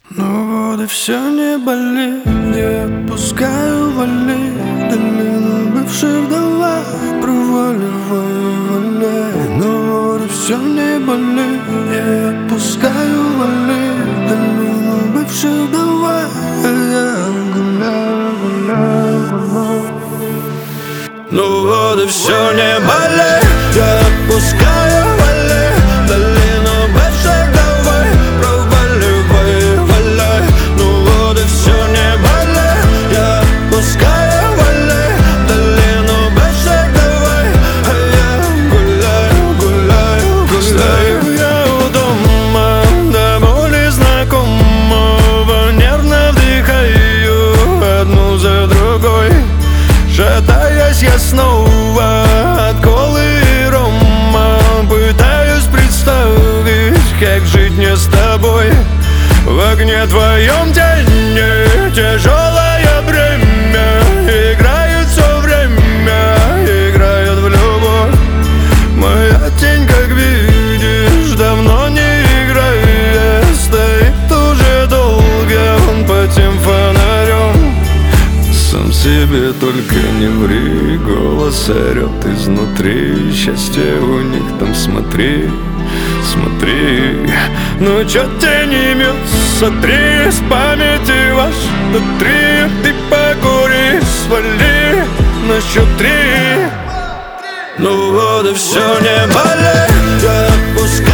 Ну вот и все, не болит, я отпускаю вали долину бывших, давай проваливай, валяй. Ну вот и все, не болит, я отпускаю вали долину бывших, давай гуляй, гуляй, гуляй. Ну вот и все, не болит, я отпускаю вали долину бывших, давай проваливай, валяй. Ну вот и все, не болит, я отпускаю вали долину бывших, давай гуляй, гуляй, гуляй. Стою я у дома, до боли знакомого, нервно вдыхаю одну за другой. Шатаясь я снова от колы и рома, пытаюсь представить, как жить мне с тобой. В огне твоем тени тяжелое бремя, играет все время, играет в любовь. Моя тень, как видишь, давно не играет, стоит уже долго он под тем фонарем. Сам себе только не ври, голос орет изнутри. Счастье у них там, смотри, смотри. Ну чё тени мёт, сотри с памяти ваш до 3. Ты покури, свали на счёт 3. Ну вот и все, не болит, я отпускаю.